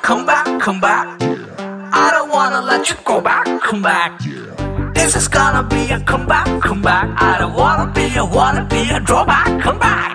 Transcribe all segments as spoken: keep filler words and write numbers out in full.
come back, come back. I don't wanna let you go back, come back. This is gonna be a comeback, come back. I don't wanna be a, wanna be a drawback, come back.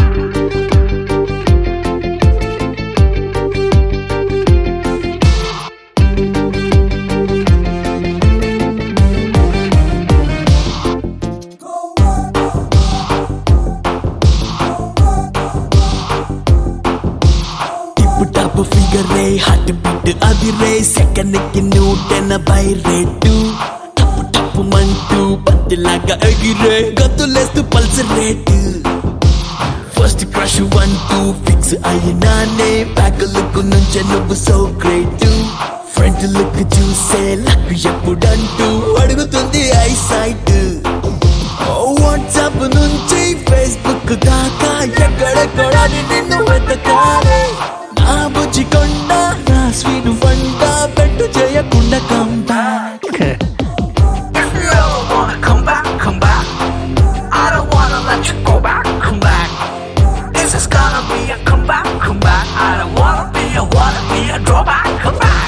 Top figure ray, heart beat adi ray, second ki note na by rate. Tap tap mantu patlaga agire, gadulestu pulse rate. First crush one two fix ayina ne, back look nunche nuvu so great too. Front look juice luck eppudantu adugutundi eyesight. Oh WhatsApp nunchi Facebook daaka ekkada ninnu vetakale. నా బుజ్జికొండ నా sweet వంట పెట్టు చేయకుండా come back. If you ever wanna come back, come back. I don't wanna let you go back, come back. This is gonna be a comeback, come back. I don't wanna be a, wanna be a drawback, come back.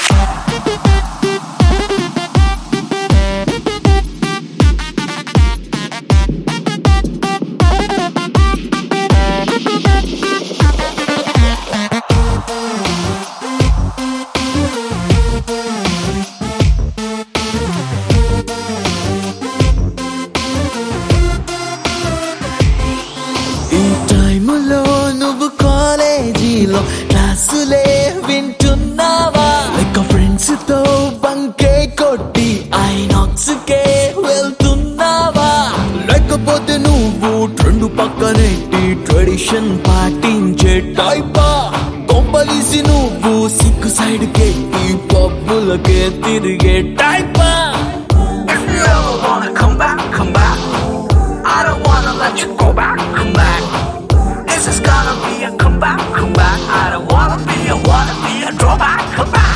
నువ్వు కాలేజీలో క్లాసులే వింటున్నావా, like friends తో బంకే కొట్టి INOX కే వెళ్తున్నావా, లేకపోతే నువ్వు trend పక్కనేటి tradition పాటించే టైపా, కొంపలిసి నువ్వు సిక్కు సైడ్ కెట్టి పబ్బులకే తిరిగే టైపా. If you ever wanna come back, come back. I don't wanna let you go back, come back. This is gonna be a comeback, come back. I don't wanna be a, wanna be a drawback, come back.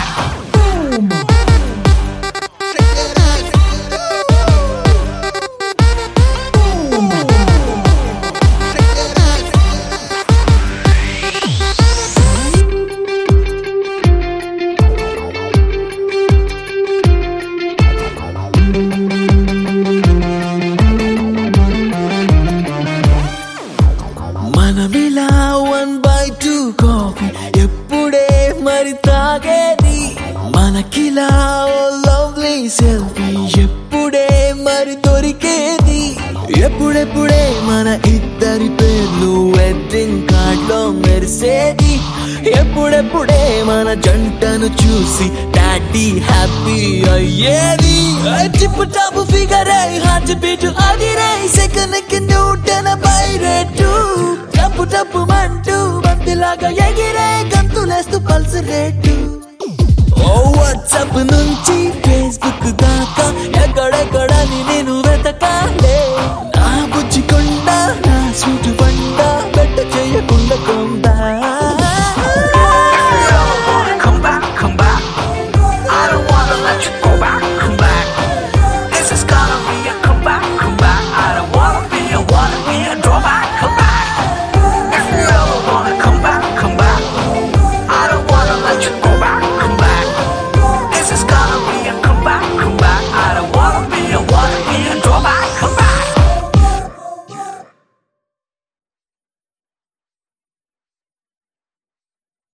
మనమిలా one by two coffee ఎప్పుడే మరి తాగేది, మనకిలా oh lovely selfie ఎప్పుడే మరి దొరికేది, ఎప్పుడెప్పుడే మన ఇద్దరి పేర్లు వెడ్డింగ్ కార్డ్ లో మెరిసేది, ఎప్పుడెప్పుడే మన జంటను చూసి డాడీ హ్యాపీ అయ్యేది. Tip top figure heart beat అది రే, సెకండ్ కి నూటన బై రేటు, టప్పు టప్పు మంటూ బంతిలాగా ఎగిరే గంతులేస్తూ పల్స్ రేటు. ఓ వాట్సాప్ నుంచి